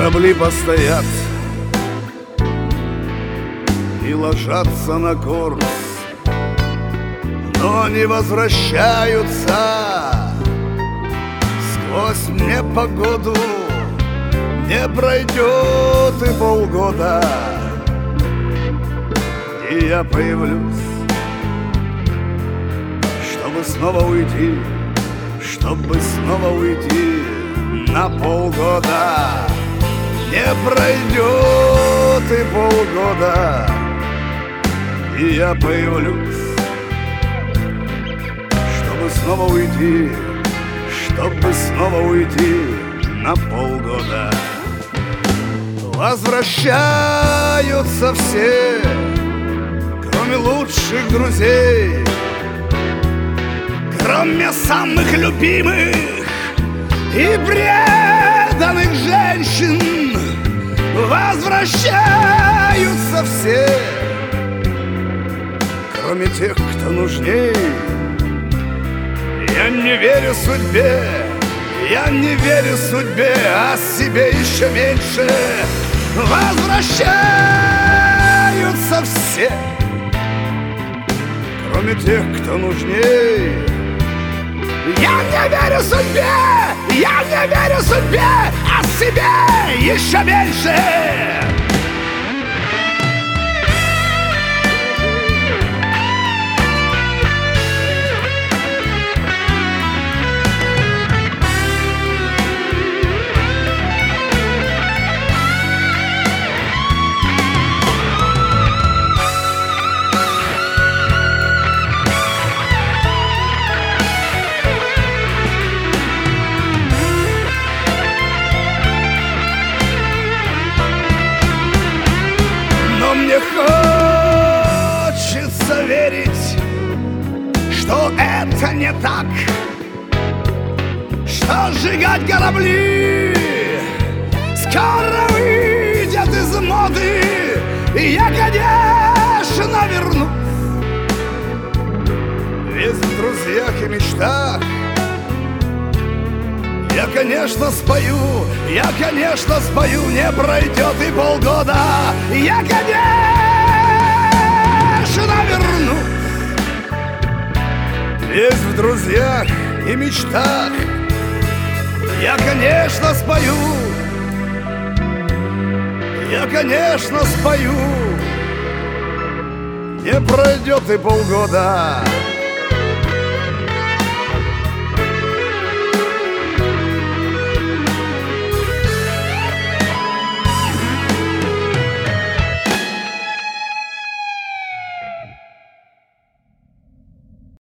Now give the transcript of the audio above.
Корабли постоят и ложатся на курс, но не возвращаются. Сквозь непогоду не пройдет и полгода, и я появлюсь, чтобы снова уйти, чтобы снова уйти на полгода. Не пройдет и полгода, и я появлюсь, чтобы снова уйти, чтобы снова уйти на полгода. Возвращаются все, кроме лучших друзей, кроме самых любимых и преданных женщин. Возвращаются все, кроме тех, кто нужней. Я не верю судьбе, я не верю судьбе, а себе еще меньше. Возвращаются все, кроме тех, кто нужней. Я не верю судьбе, я не верю судьбе, а себе еще меньше. Хочется верить, что это не так, что сжигать корабли скоро выйдет из моды, и я, конечно, вернусь. Весь в друзьях и мечтах. Я, конечно, спою, я, конечно, спою, не пройдет и полгода. Я, конечно, вернусь. Весь в друзьях и мечтах. Я, конечно, спою, я, конечно, спою. Не пройдет и полгода.